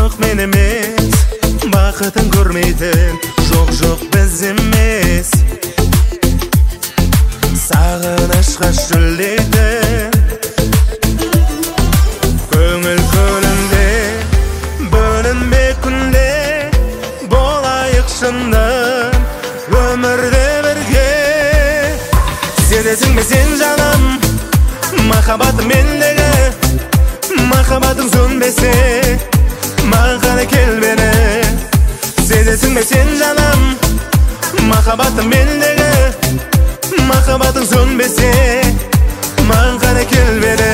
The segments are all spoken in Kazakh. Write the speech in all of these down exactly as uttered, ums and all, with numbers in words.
жоқ мен емес, бақытын көрмейтін жоқ жоқ біз емес. Сағынышқа шөлдейтін көңіл көлінде бөлінбе күнде болайық шындық өмірде бірге. Сезесің бе сен жаным, махаббатым мендегі, махаббатың сөнбесе маған қара кел бері. Сезесің бе сен жаным, махаббатым мендегі, махаббатың сөнбесе маған қара кел бері.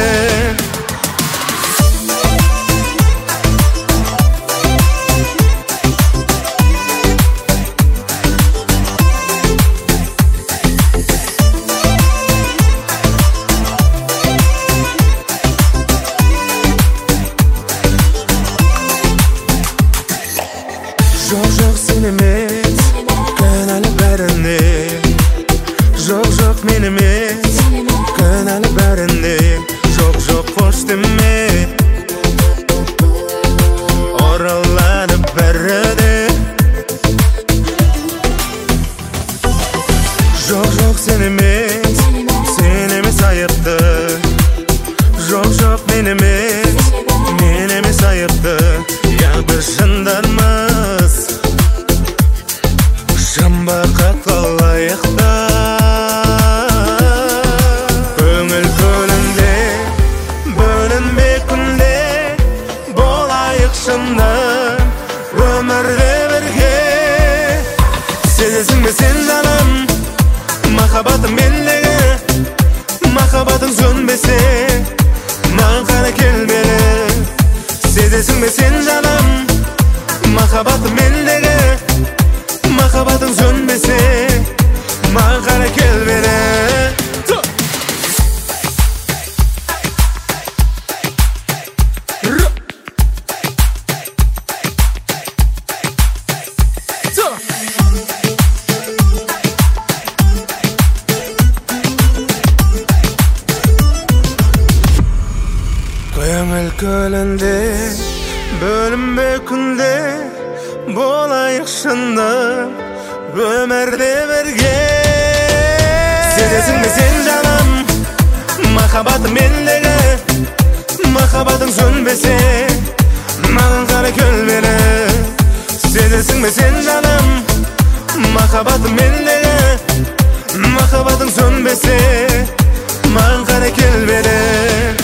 Жоқ жоқ сен емес, кінәлі бәріне. Жоқ жоқ мен емес, кінәлі бәріне. Жоқ жоқ қош деме, оралады бәрі де. Жоқ жоқ сен емес, сен емес айыпты. Жоқ жоқ мен емес, мен емес айыпты. Я біз жындармыз, шамбақат қалайықта. Көңіл көлінде бөлінбе күнде болайық шындық өмірде бірге. Сезесің бе сен жаным, махаббатым мендегі, махаббатың сөнбесе маған қара кел бері. Сезесің бе сен жаным, махаббатым мендегі, махаббатың сөнбесе маған қара кел бері. Көңіл көлінде бөлінбе күнде болайық шындық өмірде бірге. Сезесің бе сен жаным, махаббатым мендегі, махаббатың сөнбесе маған қара кел бері. Сезесің бе сен жаным, махаббатым мендегі, махаббатың сөнбесе маған қара кел бері.